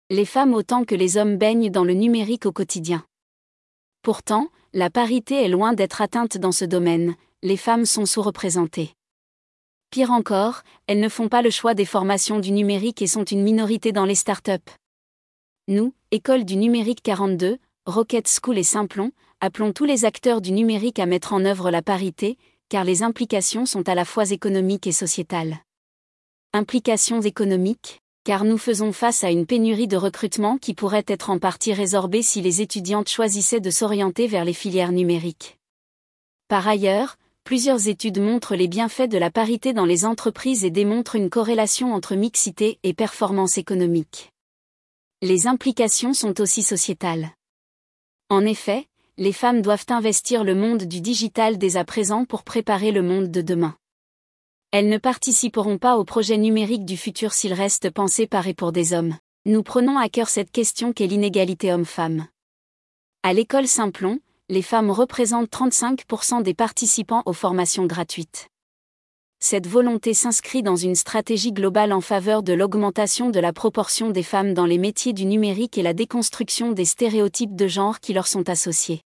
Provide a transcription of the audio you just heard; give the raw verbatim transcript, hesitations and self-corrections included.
Les femmes autant que les hommes baignent dans le numérique au quotidien. Pourtant, la parité est loin d'être atteinte dans ce domaine, les femmes sont sous-représentées. Pire encore, elles ne font pas le choix des formations du numérique et sont une minorité dans les startups. Nous, École du numérique quarante-deux, Rocket School et Simplon, appelons tous les acteurs du numérique à mettre en œuvre la parité, car les implications sont à la fois économiques et sociétales. Implications économiques, car nous faisons face à une pénurie de recrutement qui pourrait être en partie résorbée si les étudiantes choisissaient de s'orienter vers les filières numériques. Par ailleurs, plusieurs études montrent les bienfaits de la parité dans les entreprises et démontrent une corrélation entre mixité et performance économique. Les implications sont aussi sociétales. En effet, les femmes doivent investir le monde du digital dès à présent pour préparer le monde de demain. Elles ne participeront pas au projet numérique du futur s'il reste pensé par et pour des hommes. Nous prenons à cœur cette question qu'est l'inégalité homme-femme. À l'école Simplon, les femmes représentent trente-cinq pour cent des participants aux formations gratuites. Cette volonté s'inscrit dans une stratégie globale en faveur de l'augmentation de la proportion des femmes dans les métiers du numérique et la déconstruction des stéréotypes de genre qui leur sont associés.